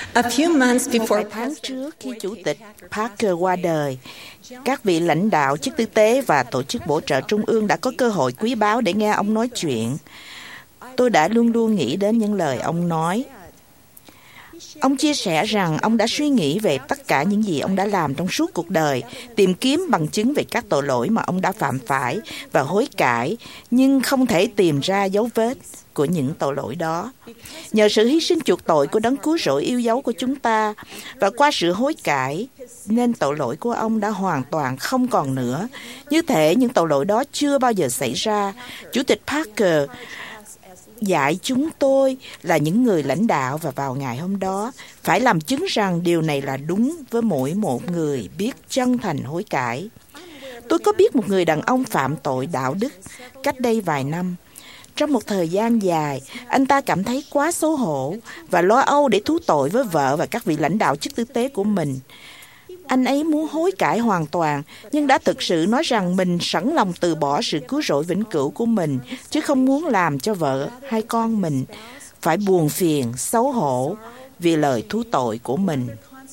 Vài tháng trước, khi Chủ tịch Parker qua đời, các vị lãnh đạo chức tư tế và tổ chức bổ trợ trung ương đã có cơ hội quý báu để nghe ông nói chuyện. Tôi đã luôn luôn nghĩ đến những lời ông nói. Ông chia sẻ rằng ông đã suy nghĩ về tất cả những gì ông đã làm trong suốt cuộc đời, tìm kiếm bằng chứng về các tội lỗi mà ông đã phạm phải và hối cải, nhưng không thể tìm ra dấu vết của những tội lỗi đó. Nhờ sự hy sinh chuộc tội của Đấng cứu rỗi yêu dấu của chúng ta và qua sự hối cải, nên tội lỗi của ông đã hoàn toàn không còn nữa. Như thể những tội lỗi đó chưa bao giờ xảy ra. Chủ tịch Parker dạy chúng tôi là những người lãnh đạo và vào ngày hôm đó phải làm chứng rằng điều này là đúng với mỗi một người biết chân thành hối cải. Tôi có biết một người đàn ông phạm tội đạo đức cách đây vài năm. Trong một thời gian dài, anh ta cảm thấy quá xấu hổ và lo âu để thú tội với vợ và các vị lãnh đạo chức tư tế của mình. Anh ấy muốn hối cải hoàn toàn, nhưng đã thực sự nói rằng mình sẵn lòng từ bỏ sự cứu rỗi vĩnh cửu của mình, chứ không muốn làm cho vợ hay con mình phải buồn phiền, xấu hổ vì lời thú tội của mình.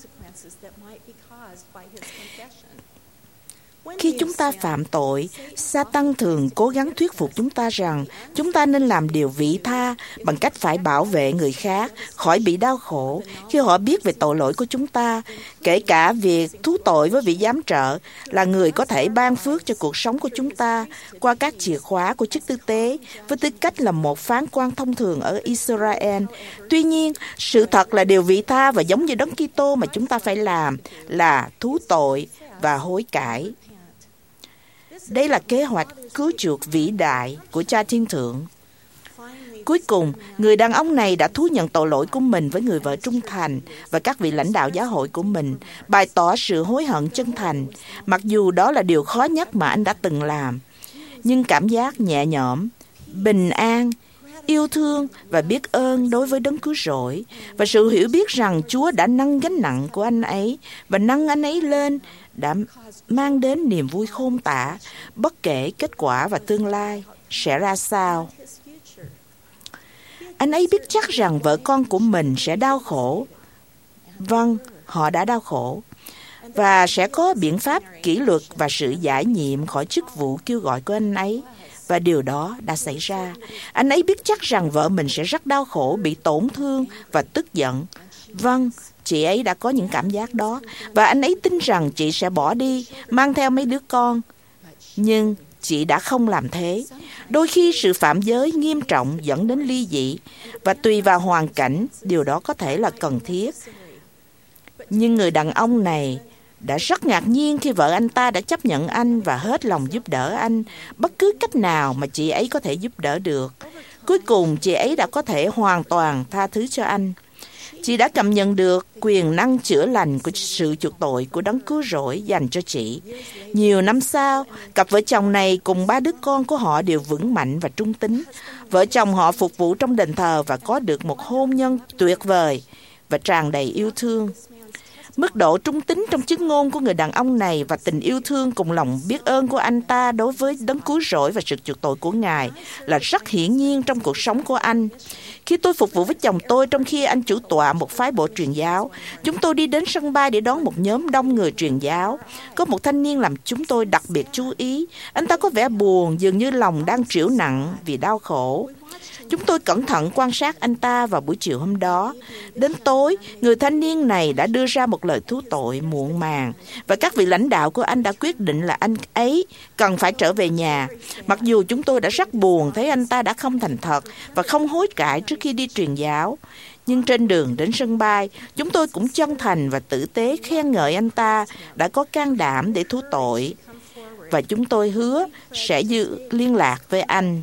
Khi chúng ta phạm tội, Sa-tan thường cố gắng thuyết phục chúng ta rằng chúng ta nên làm điều vị tha bằng cách phải bảo vệ người khác khỏi bị đau khổ khi họ biết về tội lỗi của chúng ta, kể cả việc thú tội với vị giám trợ là người có thể ban phước cho cuộc sống của chúng ta qua các chìa khóa của chức tư tế với tư cách là một phán quan thông thường ở Israel. Tuy nhiên, sự thật là điều vị tha và giống như Đấng Kitô mà chúng ta phải làm là thú tội và hối cải. Đây là kế hoạch cứu chuộc vĩ đại của Cha Thiên Thượng. Cuối cùng, người đàn ông này đã thú nhận tội lỗi của mình với người vợ trung thành và các vị lãnh đạo giáo hội của mình, bày tỏ sự hối hận chân thành, mặc dù đó là điều khó nhất mà anh đã từng làm. Nhưng cảm giác nhẹ nhõm, bình an, yêu thương và biết ơn đối với Đấng cứu rỗi và sự hiểu biết rằng Chúa đã nâng gánh nặng của anh ấy và nâng anh ấy lên đã mang đến niềm vui khôn tả, bất kể kết quả và tương lai sẽ ra sao. Anh ấy biết chắc rằng vợ con của mình sẽ đau khổ. Vâng, họ đã đau khổ. Và sẽ có biện pháp kỷ luật và sự giải nhiệm khỏi chức vụ kêu gọi của anh ấy. Và điều đó đã xảy ra. Anh ấy biết chắc rằng vợ mình sẽ rất đau khổ, bị tổn thương và tức giận. Vâng, chị ấy đã có những cảm giác đó. Và anh ấy tin rằng chị sẽ bỏ đi, mang theo mấy đứa con. Nhưng chị đã không làm thế. Đôi khi sự phạm giới nghiêm trọng dẫn đến ly dị. Và tùy vào hoàn cảnh, điều đó có thể là cần thiết. Nhưng người đàn ông này đã rất ngạc nhiên khi vợ anh ta đã chấp nhận anh và hết lòng giúp đỡ anh bất cứ cách nào mà chị ấy có thể giúp đỡ được. Cuối cùng, chị ấy đã có thể hoàn toàn tha thứ cho anh. Chị đã cảm nhận được quyền năng chữa lành của sự chuộc tội của Đấng cứu rỗi dành cho chị. Nhiều năm sau, cặp vợ chồng này cùng 3 đứa con của họ đều vững mạnh và trung tín. Vợ chồng họ phục vụ trong đền thờ và có được một hôn nhân tuyệt vời và tràn đầy yêu thương. Mức độ trung tín trong chứng ngôn của người đàn ông này và tình yêu thương cùng lòng biết ơn của anh ta đối với Đấng cứu rỗi và sự chuộc tội của Ngài là rất hiển nhiên trong cuộc sống của anh. Khi tôi phục vụ với chồng tôi trong khi anh chủ tọa một phái bộ truyền giáo, chúng tôi đi đến sân bay để đón một nhóm đông người truyền giáo. Có một thanh niên làm chúng tôi đặc biệt chú ý. Anh ta có vẻ buồn, dường như lòng đang trĩu nặng vì đau khổ. Chúng tôi cẩn thận quan sát anh ta vào buổi chiều hôm đó. Đến tối, người thanh niên này đã đưa ra một lời thú tội muộn màng và các vị lãnh đạo của anh đã quyết định là anh ấy cần phải trở về nhà. Mặc dù chúng tôi đã rất buồn thấy anh ta đã không thành thật và không hối cải trước khi đi truyền giáo. Nhưng trên đường đến sân bay, chúng tôi cũng chân thành và tử tế khen ngợi anh ta đã có can đảm để thú tội. Và chúng tôi hứa sẽ giữ liên lạc với anh.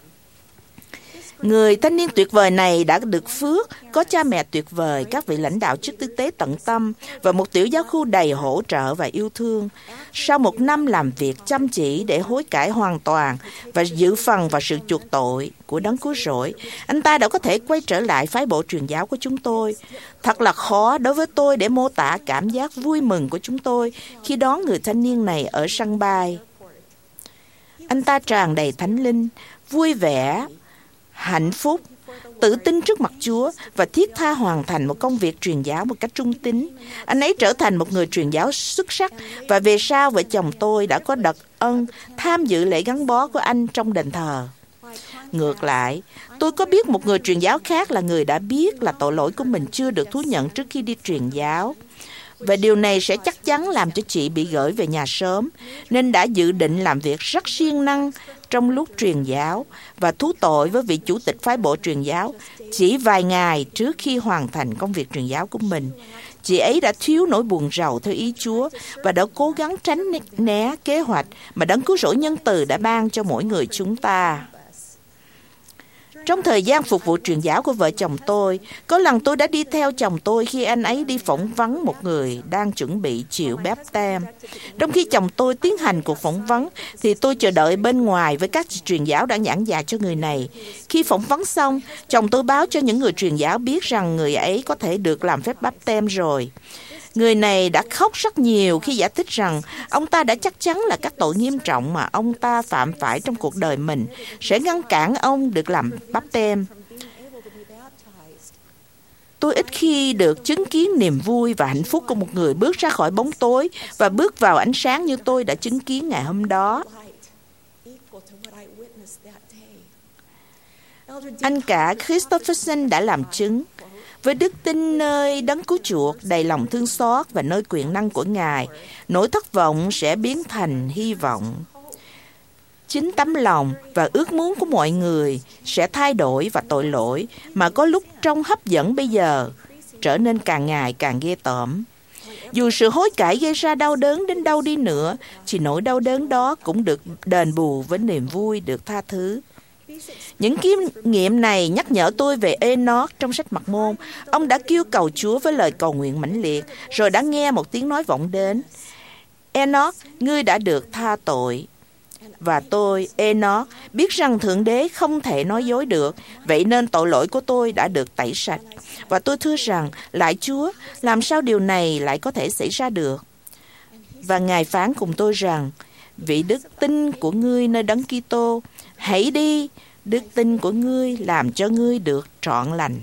Người thanh niên tuyệt vời này đã được phước, có cha mẹ tuyệt vời, các vị lãnh đạo chức tư tế tận tâm và một tiểu giáo khu đầy hỗ trợ và yêu thương. Sau một năm làm việc chăm chỉ để hối cải hoàn toàn và giữ phần vào sự chuộc tội của Đấng cứu rỗi, anh ta đã có thể quay trở lại phái bộ truyền giáo của chúng tôi. Thật là khó đối với tôi để mô tả cảm giác vui mừng của chúng tôi khi đón người thanh niên này ở sân bay. Anh ta tràn đầy thánh linh, vui vẻ, hạnh phúc tự tin trước mặt Chúa và thiết tha hoàn thành một công việc truyền giáo một cách trung tín. Anh ấy trở thành một người truyền giáo xuất sắc và về sau vợ chồng tôi đã có đặc ân tham dự lễ gắn bó của anh trong đền thờ. Ngược lại, tôi có biết một người truyền giáo khác là người đã biết là tội lỗi của mình chưa được thú nhận trước khi đi truyền giáo. Và điều này sẽ chắc chắn làm cho chị bị gửi về nhà sớm, nên đã dự định làm việc rất siêng năng trong lúc truyền giáo và thú tội với vị chủ tịch phái bộ truyền giáo chỉ vài ngày trước khi hoàn thành công việc truyền giáo của mình. Chị ấy đã thiếu nỗi buồn rầu theo ý Chúa và đã cố gắng tránh né kế hoạch mà Đấng Cứu Rỗi nhân từ đã ban cho mỗi người chúng ta. Trong thời gian phục vụ truyền giáo của vợ chồng tôi, có lần tôi đã đi theo chồng tôi khi anh ấy đi phỏng vấn một người đang chuẩn bị chịu báp têm. Trong khi chồng tôi tiến hành cuộc phỏng vấn, thì tôi chờ đợi bên ngoài với các truyền giáo đã giảng dạy cho người này. Khi phỏng vấn xong, chồng tôi báo cho những người truyền giáo biết rằng người ấy có thể được làm phép báp têm rồi. Người này đã khóc rất nhiều khi giải thích rằng ông ta đã chắc chắn là các tội nghiêm trọng mà ông ta phạm phải trong cuộc đời mình sẽ ngăn cản ông được làm báp têm. Tôi ít khi được chứng kiến niềm vui và hạnh phúc của một người bước ra khỏi bóng tối và bước vào ánh sáng như tôi đã chứng kiến ngày hôm đó. Anh cả Christopherson đã làm chứng. Với đức tin nơi Đấng Cứu Chuộc, đầy lòng thương xót và nơi quyền năng của Ngài, nỗi thất vọng sẽ biến thành hy vọng. Chính tấm lòng và ước muốn của mọi người sẽ thay đổi và tội lỗi mà có lúc trông hấp dẫn bây giờ trở nên càng ngày càng ghê tởm. Dù sự hối cải gây ra đau đớn đến đâu đi nữa, thì nỗi đau đớn đó cũng được đền bù với niềm vui được tha thứ. Những kinh nghiệm này nhắc nhở tôi về Enoch trong sách Mặc Môn. Ông đã kêu cầu Chúa với lời cầu nguyện mãnh liệt, rồi đã nghe một tiếng nói vọng đến: Enoch, ngươi đã được tha tội. Và tôi, Enoch, biết rằng Thượng Đế không thể nói dối được, vậy nên tội lỗi của tôi đã được tẩy sạch. Và tôi thưa rằng, lạy Chúa, làm sao điều này lại có thể xảy ra được? Và Ngài phán cùng tôi rằng, vì đức tin của ngươi nơi Đấng Kitô, hãy đi, đức tin của ngươi làm cho ngươi được trọn lành.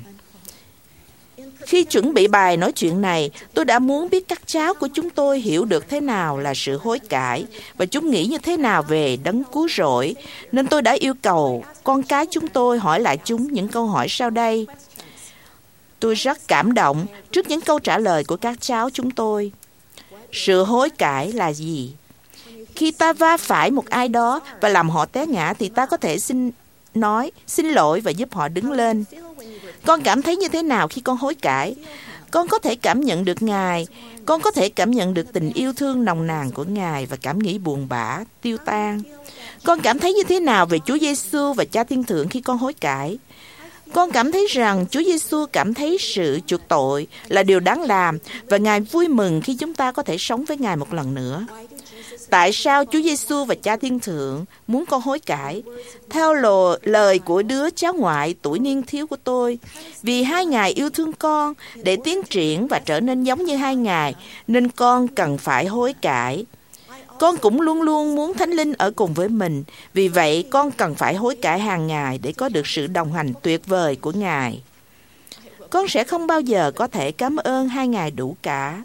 Khi chuẩn bị bài nói chuyện này, tôi đã muốn biết các cháu của chúng tôi hiểu được thế nào là sự hối cải và chúng nghĩ như thế nào về Đấng Cứu Rỗi, nên tôi đã yêu cầu con cái chúng tôi hỏi lại chúng những câu hỏi sau đây. Tôi rất cảm động trước những câu trả lời của các cháu chúng tôi. Sự hối cải là gì? Khi ta va phải một ai đó và làm họ té ngã thì ta có thể xin lỗi và giúp họ đứng lên. Con cảm thấy như thế nào khi con hối cải? Con có thể cảm nhận được Ngài. Con có thể cảm nhận được tình yêu thương nồng nàn của Ngài và cảm nghĩ buồn bã, tiêu tan. Con cảm thấy như thế nào về Chúa Giêsu và Cha Thiên Thượng khi con hối cải? Con cảm thấy rằng Chúa Giêsu cảm thấy sự chuộc tội là điều đáng làm và Ngài vui mừng khi chúng ta có thể sống với Ngài một lần nữa. Tại sao Chúa Giêsu và Cha Thiên Thượng muốn con hối cải? Theo lời của đứa cháu ngoại tuổi niên thiếu của tôi, vì hai Ngài yêu thương con để tiến triển và trở nên giống như hai Ngài, nên con cần phải hối cải. Con cũng luôn luôn muốn Thánh Linh ở cùng với mình, vì vậy con cần phải hối cải hàng ngày để có được sự đồng hành tuyệt vời của Ngài. Con sẽ không bao giờ có thể cảm ơn hai Ngài đủ cả.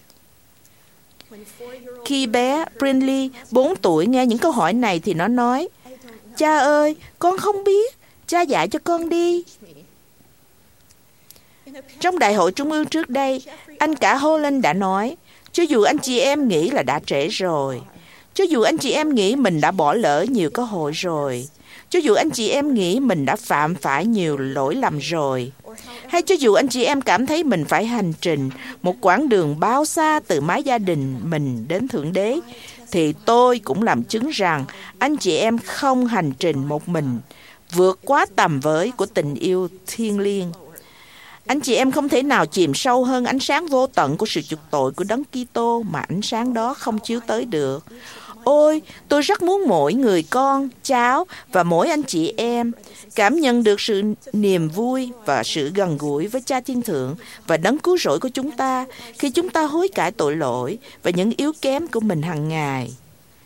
Khi bé Brinley 4 tuổi nghe những câu hỏi này thì nó nói: Cha ơi, con không biết, cha dạy cho con đi. Trong đại hội trung ương trước đây, anh cả Holland đã nói: cho dù anh chị em nghĩ là đã trễ rồi, cho dù anh chị em nghĩ mình đã bỏ lỡ nhiều cơ hội rồi, cho dù anh chị em nghĩ mình đã phạm phải nhiều lỗi lầm rồi, hay cho dù anh chị em cảm thấy mình phải hành trình một quãng đường bao xa từ mái gia đình mình đến Thượng Đế, thì tôi cũng làm chứng rằng anh chị em không hành trình một mình, vượt quá tầm với của tình yêu thiêng liêng. Anh chị em không thể nào chìm sâu hơn ánh sáng vô tận của sự chuộc tội của Đấng Kitô mà ánh sáng đó không chiếu tới được. Ôi, tôi rất muốn mỗi người con, cháu và mỗi anh chị em cảm nhận được sự niềm vui và sự gần gũi với Cha Thiên Thượng và Đấng Cứu Rỗi của chúng ta khi chúng ta hối cải tội lỗi và những yếu kém của mình hàng ngày.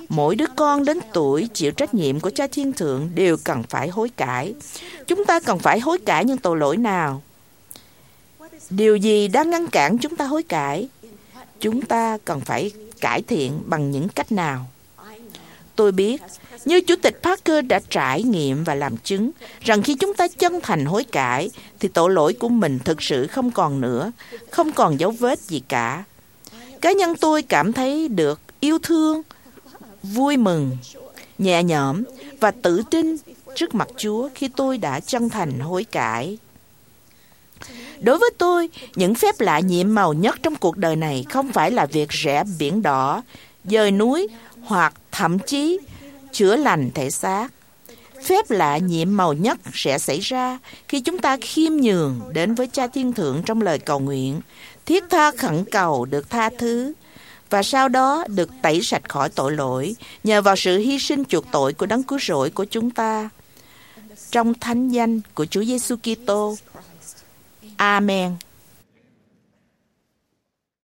Mỗi đứa con đến tuổi chịu trách nhiệm của Cha Thiên Thượng đều cần phải hối cải. Chúng ta cần phải hối cải những tội lỗi nào? Điều gì đang ngăn cản chúng ta hối cải? Chúng ta cần phải cải thiện bằng những cách nào? Tôi biết, như Chủ tịch Parker đã trải nghiệm và làm chứng, rằng khi chúng ta chân thành hối cải, thì tội lỗi của mình thực sự không còn nữa, không còn dấu vết gì cả. Cá nhân tôi cảm thấy được yêu thương, vui mừng, nhẹ nhõm và tự tin trước mặt Chúa khi tôi đã chân thành hối cải. Đối với tôi, những phép lạ nhiệm màu nhất trong cuộc đời này không phải là việc rẽ biển đỏ, dời núi hoặc thậm chí chữa lành thể xác. Phép lạ nhiệm màu nhất sẽ xảy ra khi chúng ta khiêm nhường đến với Cha Thiên Thượng trong lời cầu nguyện, thiết tha khẩn cầu được tha thứ, và sau đó được tẩy sạch khỏi tội lỗi nhờ vào sự hy sinh chuộc tội của Đấng Cứu Rỗi của chúng ta. Trong thánh danh của Chúa Giêsu Kitô. Amen.